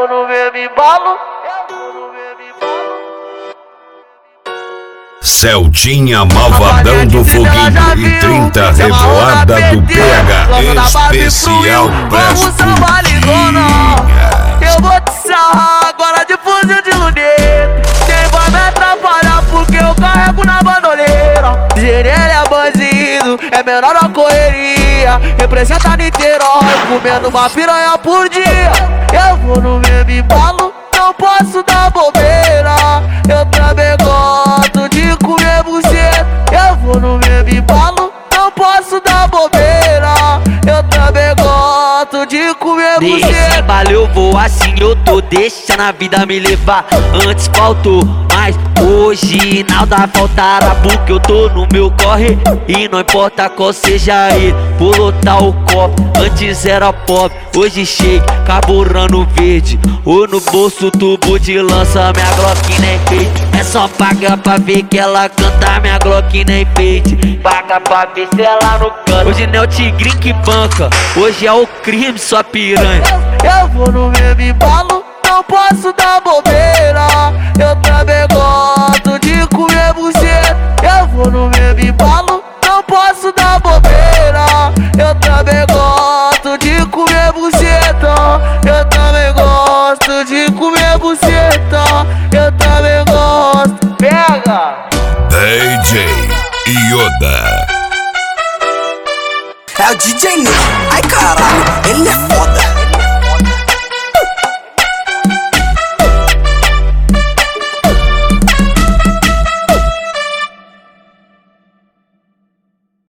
vou no mesmo embalo. Celtinha Malvadão do Foguinho e 30 Revoada do PH. Especial Vamos salvar ligona. Eu vou te sarrar agora de fuzil de luneta. Quem vai me atrapalhar porque eu carrego na bandoleira. Gerele é bandido, é menor da correria. Representa Niterói, comendo uma piranha por dia. Eu vou no mesmo embalo, não posso dar bobeira. Eu também gosto de comer buceta. Eu vou no mesmo embalo, não posso dar bobeira. Eu também gosto de comer buceta. Nesse embalo eu vou assim, eu tô deixando a vida me levar. Antes faltou, mas hoje nada faltará, porque eu tô no meu corre. E não importa qual seja ele, vou lotar o copo. Antes era pobre, hoje shake, carburando verde. Ou no bolso tubo de lança, minha Glock nem feito. É só pagar pra ver que ela canta, minha Glock nem feito. Paga pra ver se ela no canto. Hoje não é o tigrinho que banca, hoje é o crime, sua piranha. Eu vou no mesmo embalo, não posso dar bobeira. Eu também gosto de comer buceta. Eu vou no mesmo embalo, não posso dar bobeira. Eu também gosto de comer buceta. Eu também gosto de comer buceta. Eu também gosto. Pega! DJ Yoda. É o DJ Ney. Ai caralho, ele é foda.